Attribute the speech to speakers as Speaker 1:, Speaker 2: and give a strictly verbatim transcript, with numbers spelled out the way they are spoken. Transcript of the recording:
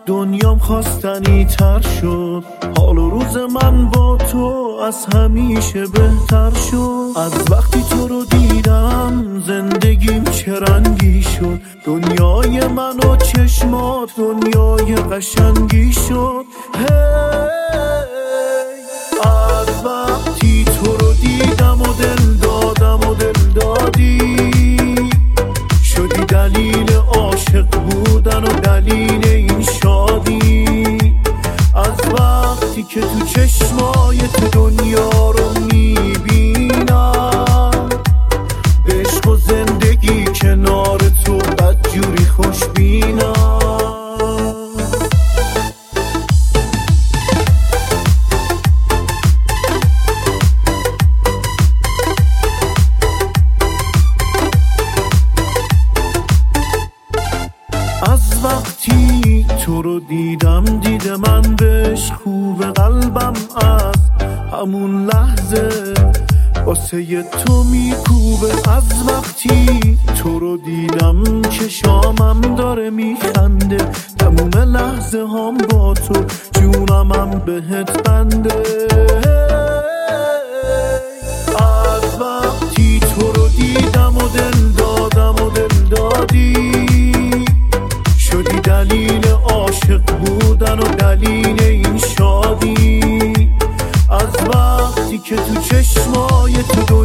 Speaker 1: دنیام خواستنی تر شد، حال و روز من با تو از همیشه بهتر شد. از وقتی تو رو دیدم زندگیم چه رنگی شد، دنیای من و چشمات دنیای قشنگی شد. هی از وقتی تو رو دیدم و دل دادم و دل دادی، شدی دلیل عاشق بودن و دلیل این شادی. از وقتی که تو چشمای تو دنیا رو میبینم، به عشق و زندگی کنار تو بدجوری خوشبینم. از وقتی تو رو دیدم دیده من بهش خوب، قلبم از همون لحظه واسه تو میکوبه. از وقتی تو رو دیدم چشامم داره میخنده، تموم لحظه هم با تو جونمم بهت بنده. از وقتی تو رو دیدم و دل دادم و دل دادی، شدی دلیل عاشق بودن و دلیل این شادی. از وقتی که تو چشمای تو